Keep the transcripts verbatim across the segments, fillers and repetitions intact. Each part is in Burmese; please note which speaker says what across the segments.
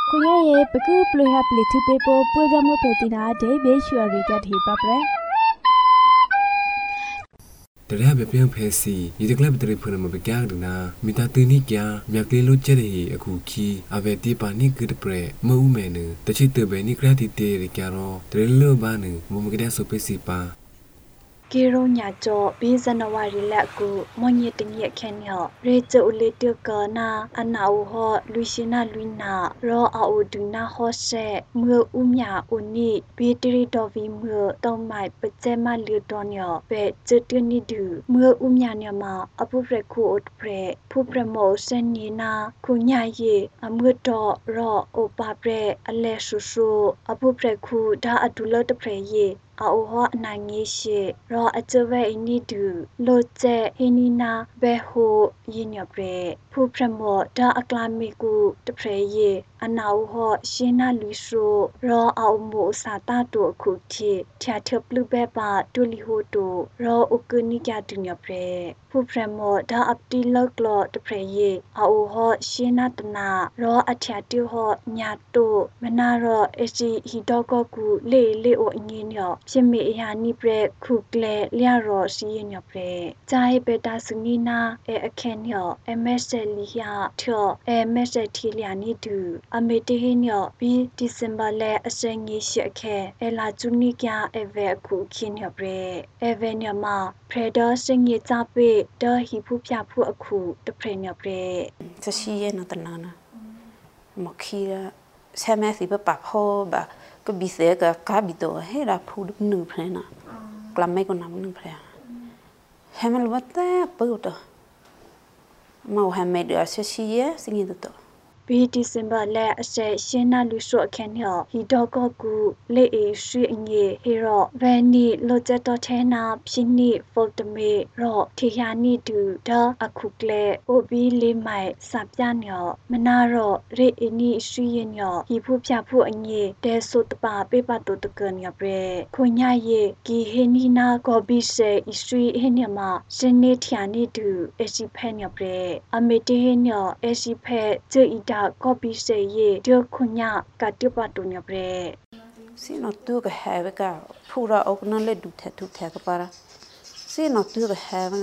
Speaker 1: คุณย่าเย่ปะกือปลุยฮับลิทูเปโปป่วยจำมือเพตินาเดเบชัวริกาทีปะเปร
Speaker 2: တရဘပြန်ဖဲစီဒီတကလပ်တရဖနမပကြဒနာမိတာတူနီကျာမြက်ကလေးလို့ချက်ရအခုခီအဘတိပါနိကဒပရမဦးမဲနတချိတဘဲနိကရတီတေရကြရောတရလဘာနမမကတဲ့ဆိုပစီပါ
Speaker 3: ကေရိုညာကျော်ဘီဇနဝါရီလက်ကူမွန်ရတငက်ခဲညောရေကျိုလေတကနာအနာဝဟလူရှိနာလူနာရောအိုဒူနာဟောဆေมืออุမြอุနိဘီတရီတော်ဗီมือတောင်းမိုက်ပကျဲမလီတော်ညောပဲကျတနိဒူมืออุမြညမအပုဖရခုအတ်ဖရဖုပရမောစနီနာခုညာယေအมือတော်ရောအိုပါပရအလဲဆူဆူအပုဖရခုဒါအတူလတ်ဖရယေအောဟအနာငေရှိရောအကျဝဲအနိဒူလိုကျဲဟိနီနာဘဲဟိုယင်းညပရေဖူဖရမောဒါအကလာမီကူတဖရေယေအနာဟောရှင်းနာလူဆိုရောအောမိုစာတာတုအခုတီချာထပလူဘဲပါတူလီဟိုတူရောဥကနိကတူညပရေဖူဖရမောဒါအပတီလောက်လောတဖရေယေအောဟောရှင်းနာတနာရောအထျာတူဟောညာတုမနာရောအစီဟီတော့ကောကူလေလေအိုအငင်းညောဖြစ်မေအဟာနိပရခုကလေလျာရောစီယညပရဂျာဟေဘတာစနီနာအဲအခက်ညောအမက်ဆယ်လီယာထောအဲမက်ဆယ်တီလျာနိဒူအမေတေဟညောဘီဒီဇင်ဘာလဲအစငေရှိအခဲအဲလာဂျူနီကျအဝဲခုခင်းညပရအဲဝဲညမဖရဒစငေဇာပေဒဟီဖူဖျာဖူအခုတဖရညပရ
Speaker 4: စရှိယနတနာနာမခီရဆဲမဲစီဘပဖောဘာก็บิเสกกาบิโตเฮราพูดหนึ่งเพลนะกลับไม่ก็นำหนึ่งเพลให้มันรู้ว่าแต่เปิดตัวมาให้ไม่เดือดเสียสิ่งนี้ตัว
Speaker 3: ဘီဒီဇင်ဘာလဲအဆက်ရှင်းနာလူဆိုအခန်းဟောဟီတော့ကကူလေအေရွှေငေဟေရောဗန်နီလိုချက်တော်ထဲနာဖြစ်နိဖိုတမေရောထေယာနိတူဒါအခုကလေအိုဘီလေးမိုင်စပြညောမနာရောရေအနီရွှေညောဟီဖူဖြာဖူအငေတဲဆုတပါပေပတုတကညပရေခွန်ညာယေဂီဟေနီနာကောဘီဆေရွှေဟေညမစနေထျာနိတူအစီဖဲညပရေအမေတေဟညောအစီဖဲဇေဤကောပီစေယေဒခုညာကတိပတုညပရေ
Speaker 4: စီနတူကဟဲဝကဖူရာအုကနလေဒုထထုထကပါရာစီနတူကဟဲဝက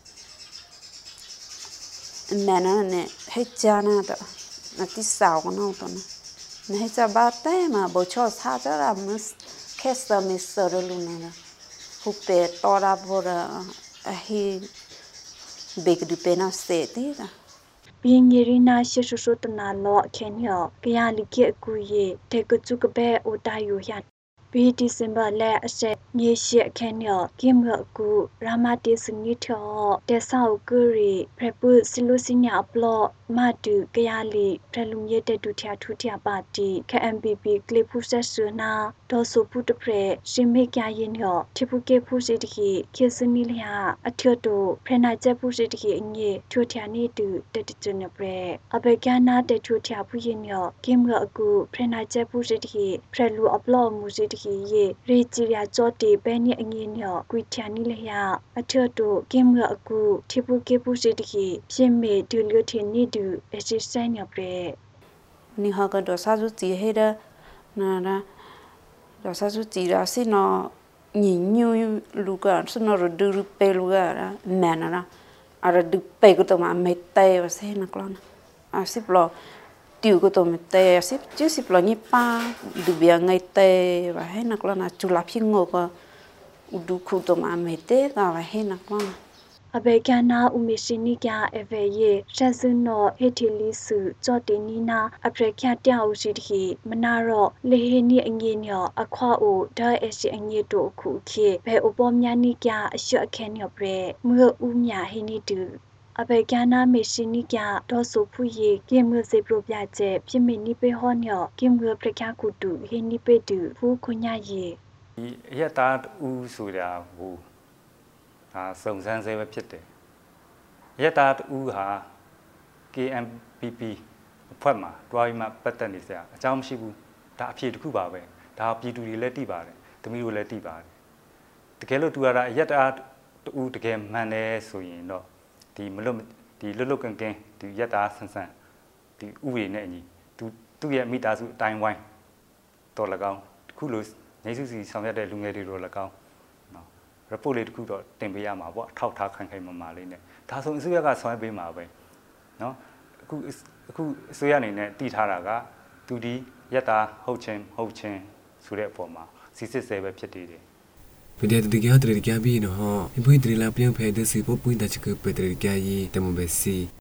Speaker 4: နနနဲ့ဟဲချာနာတနတိဆောင်းနော်တနနေချဘာတဲမှာဘောချောစာကြရမစကက်စတမစ်ဆရလူနာဟုပေတော်ရာဘောရာအဟီဘေကဒူပနာစတေတီတာ
Speaker 3: ဘီငီရီနာရှေရှုရှုတနာလောအခဲညောကရလီကေအကူယေတေကချုကဘဲအိုတာယိုဟန်ဘီဒီဇင်ဘာလဲအဆက်ညေရှိအခဲညောကိမအကူရာမတေစနီထောတေဆောက်ကူရီဖရပုစီလိုစညာပလောမတူကရလီဖရလုံရတဲ့ဒုထျာထူထျာပါတီ K M P P ကလစ်ဖူဆက်ဆနာဒေါ်ဆိုဖူတဖရရှင်မေကြရင်ညောတိဖူကေဖူစီတခိခေစနီလျာအထျတ်တို့ဖရနာချက်ဖူစီတခိအငေထူထျာနေတူတက်တကျွနပရအဘေကနာတဲ့ထူထျာဖူရင်ညောကိမအကူဖရနာချက်ဖူစီတခိဖရလူအပလောမူစီတခိယေရေဂျီယာကြောတေဘဲနိအငေညောကွီထျာနီလျာအထျတ်တို့ကိမအကူတိဖူကေဖူစီတခိရှင်မေဒူလျထီနီတူအစစ်စညပရေ
Speaker 4: နိဟာကတော့စာစုတီဟဲဒါနာရာတော့စာစုတီရာစီနော်ညညူလူကစနော်ရဒူပေလူကရာနန်နာအရဒူပေကတော့မမေတဲဝဆေနကလနာအစစ်ပလောတီကတော့မတဲစစ်ကျစစ်ပလောညပါဒူဘီငိုင်တဲဝဟဲနကလနာချူလာဖိငိုကဥဒုခုတော့မမေတဲကဝဟဲနကလနာ
Speaker 3: အဘေကနာဥမရှိနိကအဝေယေဆက်စနောဟေတီလီစုကြောတေနီနာအပရခတျောရှိတခိမနာရောလေဟေနိအငေညောအခွာအိုဒါအရှိအငေတိုခုခေဘေဥပမြနိကအရှအခဲညောပရေမွေဥမြဟေနိတူအဘေကနာမရှိနိကဒေါ်ဆိုဖူယေကေမွေစေပရပြကျဲပြမနိပေဟောညောကေမွေပရခကုတုဟေနိပေတူဖူခွညာယေ
Speaker 5: ဒီရတာဥဆိုတာဘူးဒါစုံစမ်းဆဲပဲဖြစ်တယ်ရတာတူဟာ K M P P အဖွဲ့မှာတွားပြီးမှပတ်သက်နေစရာအကြောင်းမရှိဘူးဒါအဖြေတစ်ခုပါပဲဒါပြည်သူတွေလည်းသိပါတယ်သမီးတို့လည်းသိပါတယ်တကယ်လို့တူရတာရတာတူတကယ်မှန်တယ်ဆိုရင်တော့ဒီမလွတ်ဒီလွတ်လွတ်ကင်းကင်းဒီရတာဆန်းဆန်းဒီဥပဒေနဲ့အညီသူသူ့ရဲ့မိသားစုအတိုင်းဝိုင်းတော်၎င်းခုလိုနေစုစီဆောင်ရွက်တဲ့လူငယ်တွေတော်၎င်းနော် report လေးတစ်ခုတော့တင်ပေးရမှာပေါ့အထောက်ထားခိုင်ခိုင်မာမာလေးနဲ့ဒါဆိုအစိုးရကဆောင်ရွက်ပေးမှာပဲနော်အခုအခုအစိုးရအနေနဲ့တည်ထားတာကသူဒီရက်တာဟုတ်ချင်းဟုတ်ချင်းဆိုတဲ့အပေါ်မှာစီစစ်ဆဲပဲဖြစ်တည်တယ်
Speaker 2: ပဒေတတိကတရကပြီးနော်ဟိပွေးတရလာပြန်ဖဲတဲ့စီပပွင့်တချကပတရကကြီးတမဘစီ